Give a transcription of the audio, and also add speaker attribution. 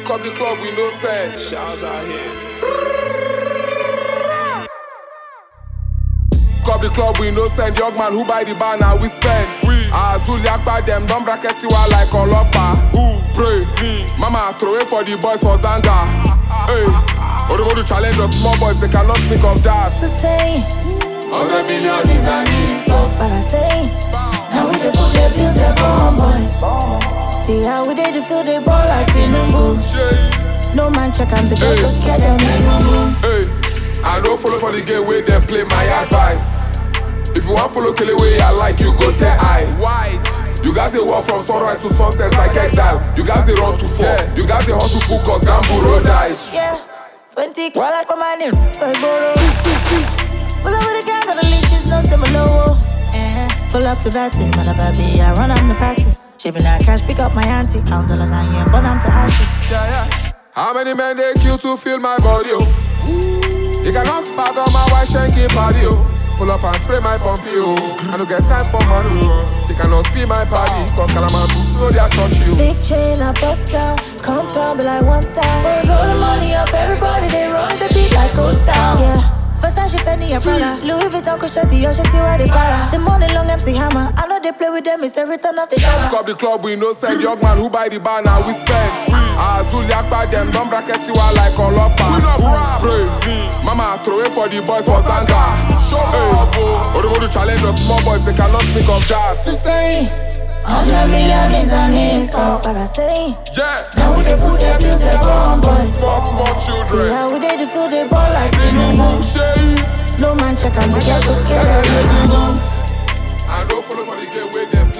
Speaker 1: Come the club, we no send.
Speaker 2: Shouts out here.
Speaker 1: Come the club, we no send. Young man who buy the bar now we spend. Azuli Akbar them don't bracket siwa like Olopa. Spray. Mama throw it for the boys for Zanga. Hey, or to challenge us small boys, they cannot think of that.
Speaker 3: It's the same.
Speaker 1: 100 million is an insult.
Speaker 3: But I say, now we the food they bills they bomb boys. See how we did the feel they ball like Tinubu. No man check and the girls go scare them nigga.
Speaker 1: Hey, I don't follow for the game where them play my advice. If you want follow Kelly way I like you go say I. Why? You guys they walk from sunrise to sunset like exile. You guys they run to fall. You guys they hustle full cause gamble roll dice.
Speaker 3: Yeah, 20 while I come on in. Sorry, borrow. Pull up with the gang, got the leeches, no similar. Pull up to batting, man, a baby, I run on the practice. Chipping out cash, pick up my auntie. Pound dollars, I am, but I'm to ashes.
Speaker 1: Yeah. How many men they kill to feel my body, oh? You cannot fathom my white shanky body, oh. Pull up and spray my pumpy, oh. I don't get time for money, oh. They cannot be my party, cause Kalamantus know they are touch you.
Speaker 3: Big chain, I bust down. Compound, but like 1,000. They blow the money up, everybody, they run the beat like ghost town. Yeah. Versace, Fendi, and Prada. Louis Vuitton, Cochetti, Yosheti, where they para. The money long, MC Hammer. I know they play with them, it's the return of the dollar.
Speaker 1: Come the club, we no send. Young man who buy the bar now we spend. Azuli Akbar them don't bracket siwa like Olopa. Spray. Mama throw it for the boys for Zanga. Show up, or to challenge us small boys, they cannot think of that.
Speaker 3: It's the same. 100 million is an insult. But I say,
Speaker 1: Yeah.
Speaker 3: now we the food they bills they bomb boys.
Speaker 1: Small children.
Speaker 3: See how we did the feel they ball like Tinubu. No man check and the girls go scare them.
Speaker 1: I don't follow for the game where them